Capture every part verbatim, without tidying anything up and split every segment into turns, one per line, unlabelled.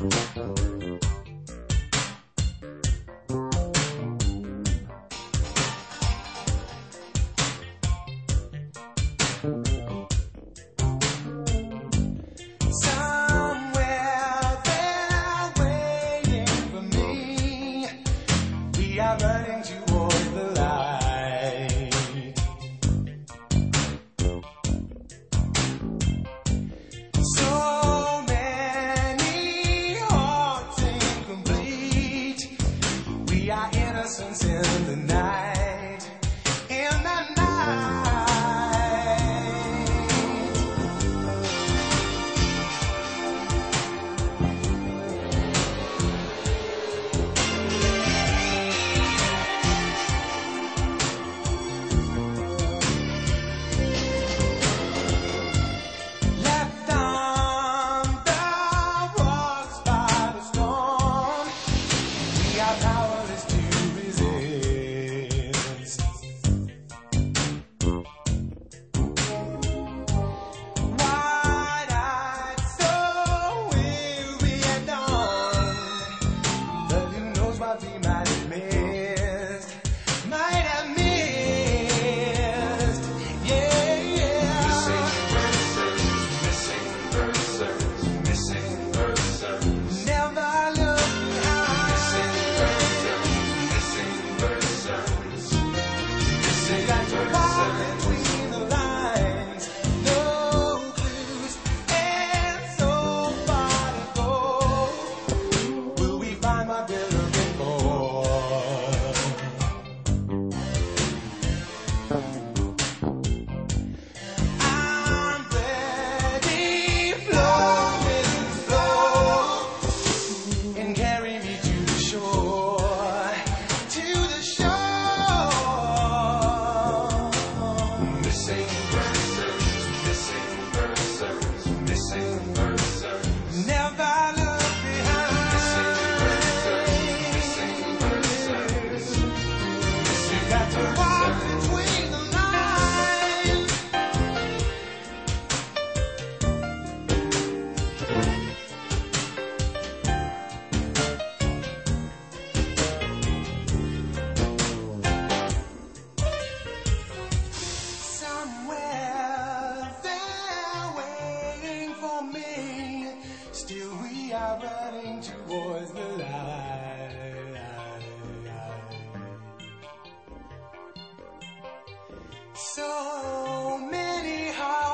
So many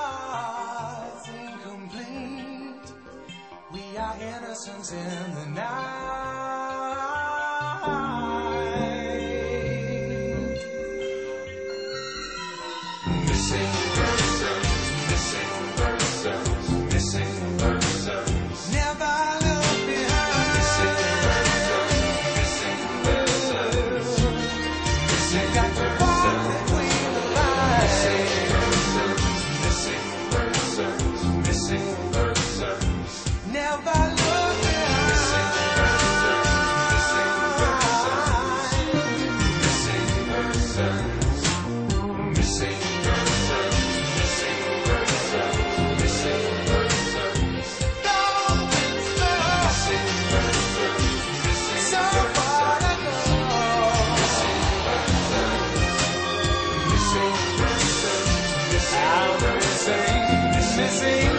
hearts incomplete. We are innocents in the night. Missing persons, missing persons, missing persons. Never look behind. Missing persons, missing persons. Missing got to walk between the lines. Missing persons, missing persons, missing persons. Never look behind. Missing persons, missing persons, missing persons. Missing persons, missing persons, missing persons. Going slow. Missing persons, missing so far to go. Missing persons, missing persons, missing persons, missing.